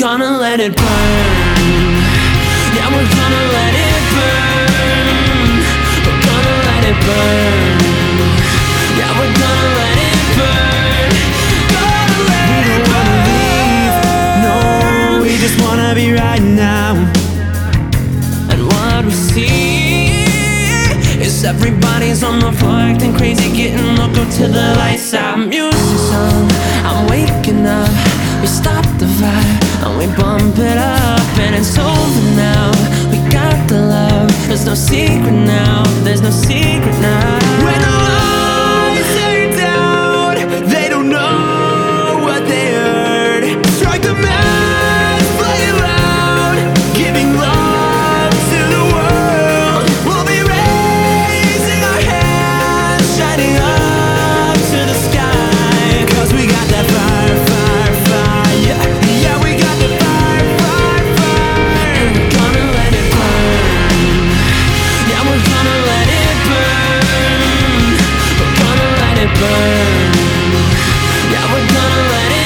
gonna let it burn. Yeah, we're gonna let it burn. We're gonna let it burn. Yeah, we're gonna let it burn. Gonna let it burn. No, we just wanna be right now. And what we see is everybody's on the floor acting crazy, getting loco till the lights out. Music's on, I'm waking up. We stop the vibe and we bump it up, and it's over now. We got the love. There's no secret now. There's no secret now. When the lights are down, they don't know what they heard. Strike the match, play it loud, giving love to the world. We'll be raising our hands, shining up to the sky, 'cause we got that fire, fire, fire. Yeah, we got the fire, fire, fire. And we're gonna let it burn. Yeah, we're gonna let it burn. We're gonna let it burn. Yeah, we're gonna let it